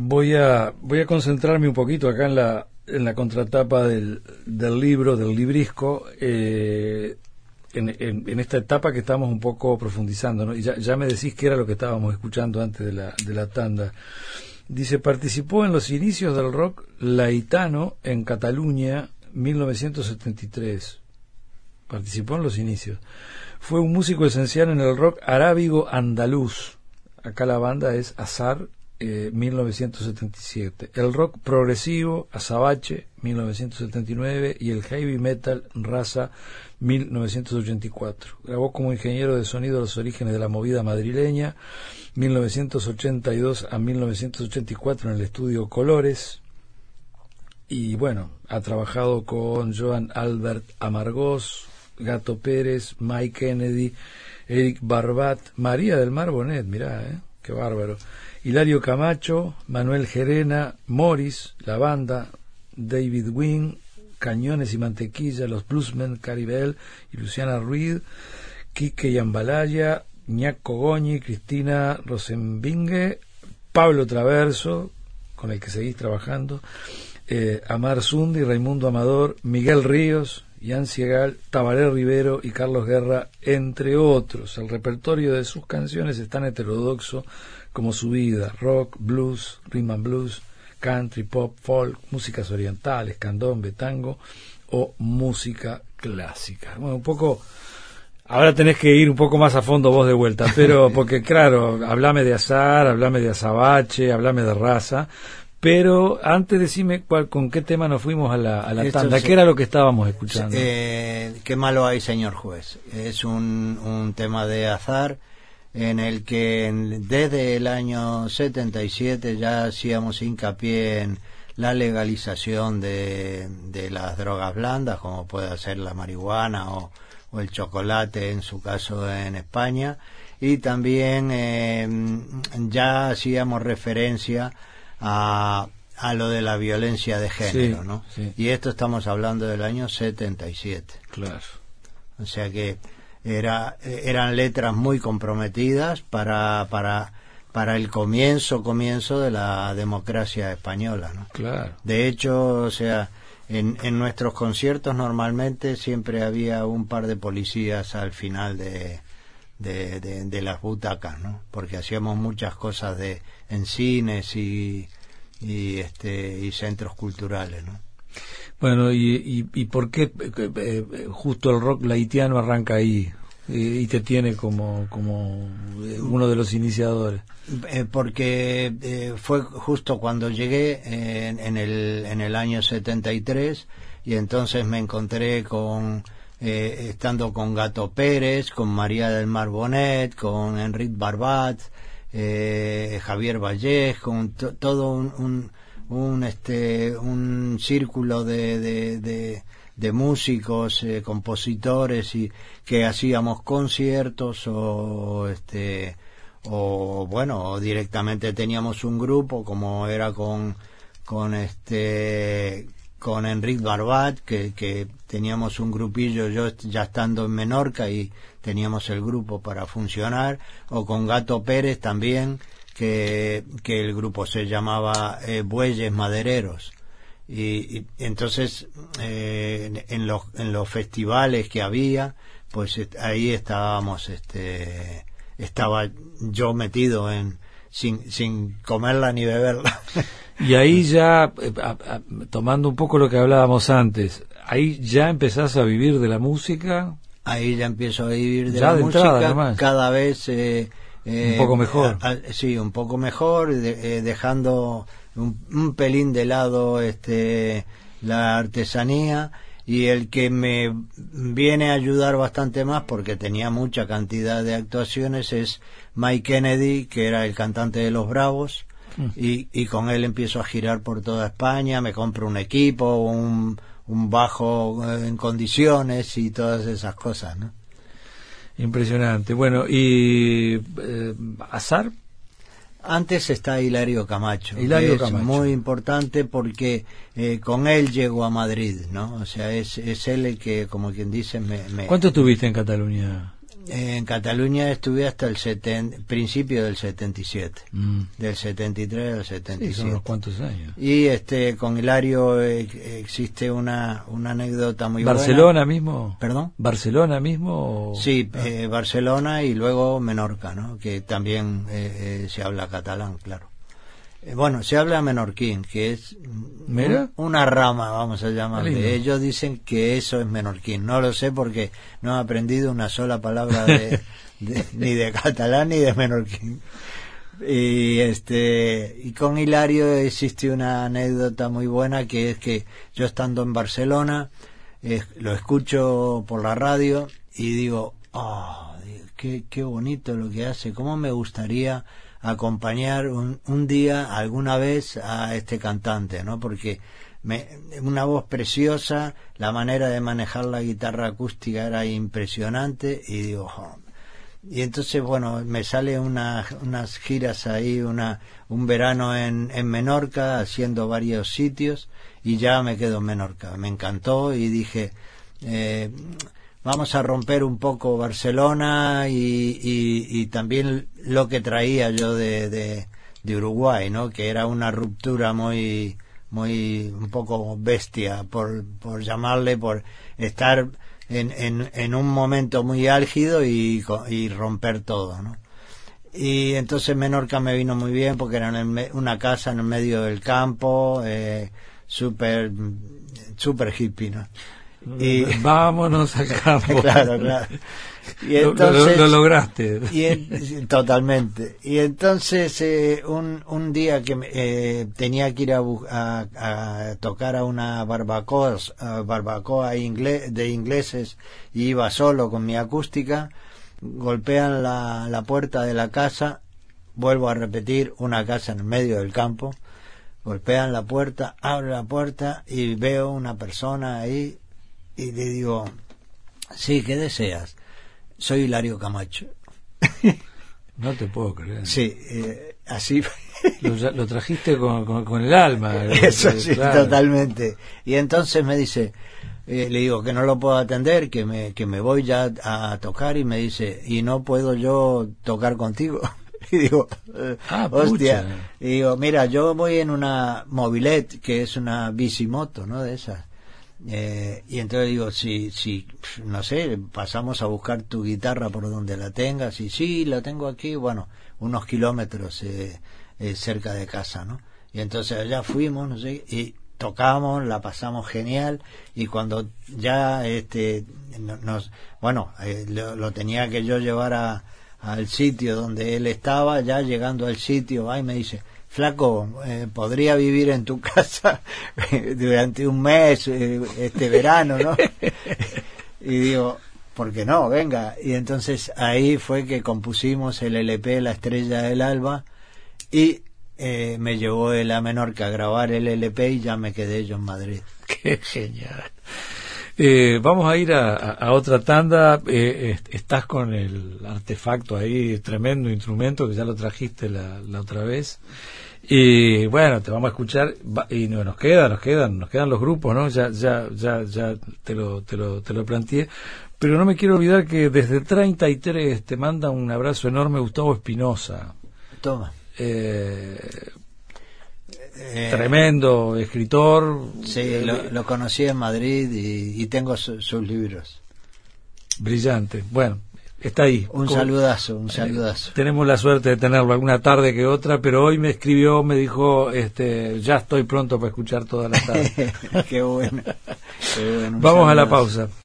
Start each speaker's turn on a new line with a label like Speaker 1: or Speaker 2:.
Speaker 1: Voy a concentrarme un poquito acá en la contratapa del libro, del librisco, en esta etapa que estamos un poco profundizando, ¿no? Y ya me decís qué era lo que estábamos escuchando antes de la tanda. Dice, participó en los inicios del rock laitano en Cataluña, 1973. Participó en los inicios. Fue un músico esencial en el rock arábigo andaluz. Acá la banda es Azar, 1977. El rock progresivo, Azabache, 1979. Y el heavy metal, Raza, 1984. Grabó como ingeniero de sonido los orígenes de la movida madrileña, 1982 a 1984 en el estudio Colores. Y bueno, ha trabajado con Joan Albert Amargós, Gato Pérez, Mike Kennedy, Eric Barbat, María del Mar Bonet, mirá, qué bárbaro, Hilario Camacho, Manuel Gerena, Morris, la banda, David Wynn, Cañones y Mantequilla, los Bluesmen, Caribel y Luciana Reed, Quique Yambalaya, Ñaco Goñi, Cristina Rosenbinge, Pablo Traverso, con el que seguís trabajando, Amar Zundi, Raimundo Amador, Miguel Ríos, Ian Siegal, Tabaré Rivero y Carlos Guerra, entre otros. El repertorio de sus canciones es tan heterodoxo como su vida: rock, blues, rhythm and blues, country, pop, folk, músicas orientales, candombe, tango o música clásica. Bueno, un poco, ahora tenés que ir un poco más a fondo vos de vuelta, pero porque claro, hablame de Azar, hablame de Azabache, hablame de Raza. Pero antes decime con qué tema nos fuimos a la tanda. ¿Qué era lo que estábamos escuchando?
Speaker 2: Qué malo hay, señor juez. Es un tema de Azar en el que desde el año 77 ya hacíamos hincapié en la legalización de las drogas blandas, como puede ser la marihuana o el chocolate, en su caso en España. Y también ya hacíamos referencia a lo de la violencia de género,
Speaker 1: sí,
Speaker 2: ¿no?
Speaker 1: Sí.
Speaker 2: Y esto estamos hablando del año 77.
Speaker 1: Claro.
Speaker 2: O sea que eran letras muy comprometidas para el comienzo de la democracia española, ¿no?
Speaker 1: Claro.
Speaker 2: De hecho, o sea, en nuestros conciertos normalmente siempre había un par de policías al final de las butacas, ¿no? Porque hacíamos muchas cosas en cines y centros culturales, ¿no?
Speaker 1: Bueno, y por qué justo el rock laitiano arranca ahí y te tiene como uno de los iniciadores?
Speaker 2: Porque fue justo cuando llegué en el año 73, y entonces me encontré estando con Gato Pérez, con María del Mar Bonet, con Enric Barbat, Javier Vallés, con todo un círculo de músicos, compositores, y que hacíamos conciertos o bueno, directamente teníamos un grupo, como era con Enric Barbat, que teníamos un grupillo, yo ya estando en Menorca, y teníamos el grupo para funcionar, o con Gato Pérez también, que el grupo se llamaba Bueyes Madereros. Y entonces en los festivales que había, pues ahí estábamos, estaba yo metido sin comerla ni beberla.
Speaker 1: Y ahí ya, tomando un poco lo que hablábamos antes, ahí ya empezás a vivir de la música.
Speaker 2: Ahí ya empiezo a vivir de
Speaker 1: ya
Speaker 2: la
Speaker 1: de
Speaker 2: música,
Speaker 1: entrada,
Speaker 2: cada vez
Speaker 1: un poco mejor.
Speaker 2: Sí, un poco mejor, dejando un pelín de lado la artesanía, y el que me viene a ayudar bastante más, porque tenía mucha cantidad de actuaciones, es Mike Kennedy, que era el cantante de Los Bravos. Y con él empiezo a girar por toda España, me compro un equipo, un bajo en condiciones y todas esas cosas, ¿no?
Speaker 1: Impresionante. Bueno, y Azar.
Speaker 2: Antes está Hilario Camacho.
Speaker 1: Hilario
Speaker 2: Camacho, muy importante, porque con él llego a Madrid, ¿no? O sea, es él el que, como quien dice, me...
Speaker 1: ¿Cuánto estuviste en Cataluña?
Speaker 2: En Cataluña estuve hasta el principio del 77, del 73 al 77.
Speaker 1: Sí, son unos cuantos años.
Speaker 2: Y con Hilario existe una anécdota muy
Speaker 1: ¿Barcelona
Speaker 2: buena.
Speaker 1: Mismo?
Speaker 2: ¿Perdón?
Speaker 1: ¿Barcelona mismo?
Speaker 2: Sí, Barcelona y luego Menorca, ¿no? Que también se habla catalán, claro. Bueno, se habla menorquín, que es una rama, vamos a llamarle. Ellos dicen que eso es menorquín. No lo sé porque no he aprendido una sola palabra ni de catalán ni de menorquín. Y con Hilario existe una anécdota muy buena, que es que yo estando en Barcelona lo escucho por la radio y digo, qué bonito lo que hace, cómo me gustaría acompañar un día, alguna vez, a este cantante, ¿no? Porque una voz preciosa, la manera de manejar la guitarra acústica era impresionante, y digo, y entonces, bueno, me sale unas giras ahí, un verano en Menorca, haciendo varios sitios, y ya me quedo en Menorca. Me encantó y dije, vamos a romper un poco Barcelona y también lo que traía yo de Uruguay, ¿no? Que era una ruptura muy un poco bestia, por llamarle, por estar en un momento muy álgido y romper todo, ¿no? Y entonces Menorca me vino muy bien porque era una casa en el medio del campo, súper hippie, ¿no? Y
Speaker 1: vámonos al campo.
Speaker 2: Claro. Y entonces,
Speaker 1: lo lograste.
Speaker 2: Totalmente. Y entonces un día que tenía que ir a tocar a una barbacoa de ingleses, y iba solo con mi acústica, golpean la puerta de la casa, vuelvo a repetir, una casa en el medio del campo, golpean la puerta, abro la puerta y veo una persona ahí. Y le digo, sí, ¿qué deseas? Soy Hilario Camacho.
Speaker 1: No te puedo creer.
Speaker 2: Sí, así.
Speaker 1: Lo trajiste con el alma.
Speaker 2: Eso sí,
Speaker 1: claro.
Speaker 2: Totalmente. Y entonces me dice, le digo que no lo puedo atender, que me voy ya a tocar, y me dice, ¿y no puedo yo tocar contigo? Y digo, hostia.
Speaker 1: Pucha.
Speaker 2: Y digo, mira, yo voy en una mobilette, que es una bicimoto, ¿no? De esas. Y entonces digo, si no sé, pasamos a buscar tu guitarra por donde la tengas. Y sí, la tengo aquí, bueno, unos kilómetros cerca de casa, ¿no? Y entonces allá fuimos, no sé, y tocamos, la pasamos genial. Y cuando ya lo tenía que yo llevar al sitio donde él estaba, ya llegando al sitio, me dice, flaco, podría vivir en tu casa durante un mes, este verano, ¿no? Y digo, ¿por qué no? Venga. Y entonces ahí fue que compusimos el LP La Estrella del Alba, y me llevó él a Menorca a grabar el LP, y ya me quedé yo en Madrid.
Speaker 1: ¡Qué genial! Vamos a ir a otra tanda. Estás con el artefacto ahí, tremendo instrumento que ya lo trajiste la otra vez. Y bueno, te vamos a escuchar, y nos quedan los grupos, ¿no? Ya te lo planteé, pero no me quiero olvidar que desde 33 te manda un abrazo enorme Gustavo Espinosa.
Speaker 2: Toma.
Speaker 1: Tremendo escritor.
Speaker 2: Sí, lo conocí en Madrid y tengo sus libros.
Speaker 1: Brillante. Bueno, está ahí.
Speaker 2: Un saludazo.
Speaker 1: Tenemos la suerte de tenerlo alguna tarde que otra, pero hoy me escribió, me dijo, ya estoy pronto para escuchar toda la tarde.
Speaker 2: Qué bueno.
Speaker 1: Vamos a la pausa.